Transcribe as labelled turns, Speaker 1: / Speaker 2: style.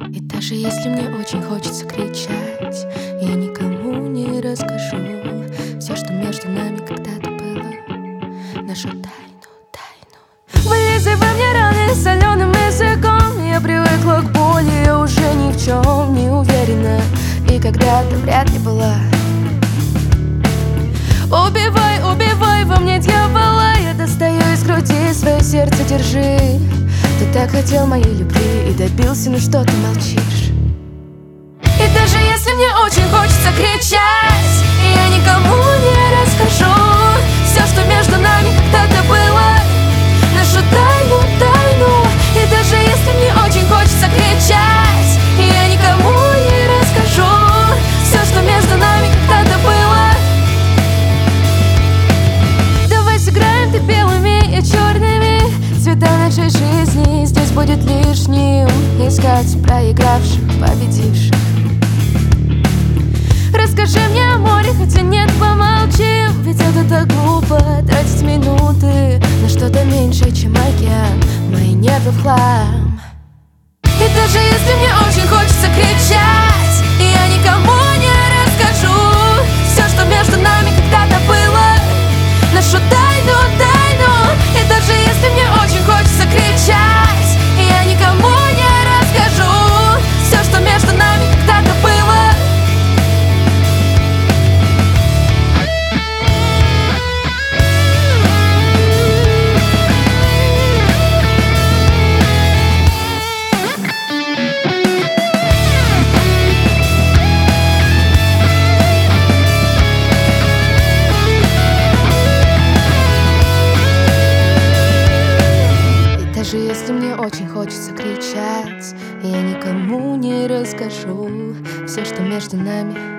Speaker 1: И даже если мне очень хочется кричать, я никому не расскажу все, что между нами когда-то было, нашу тайну, тайну. Вылезай во мне раны соленым языком. Я привыкла к боли, я уже ни в чем не уверена, и когда-то вряд ли была. Убивай, убивай во мне дьявола, я достаю из груди, свое сердце держи. Ты так хотел моей любви и добился, ну что ты молчишь? И даже если мне очень хочется кричать, я никому не расскажу все, что между нами когда-то было, нашу тайну, тайну. И даже если мне очень хочется кричать, я никому не расскажу все, что между нами когда-то было. Давай сыграем ты белыми, я черными. Цвета нашей жизни здесь будет лишним искать проигравших, победивших. Расскажи мне о море, хотя нет, помолчи. Ведь это так глупо, тратить минуты на что-то меньшее, чем океан, мои нервы в хлам. И даже если мне очень хочется кричать, я никому не расскажу все, что между нами когда-то было, нашу тайну, тайну. И даже если мне очень хочется кричать, я никому не расскажу все, что между нами когда-то было. Даже если мне очень хочется кричать, я никому не расскажу все, что между нами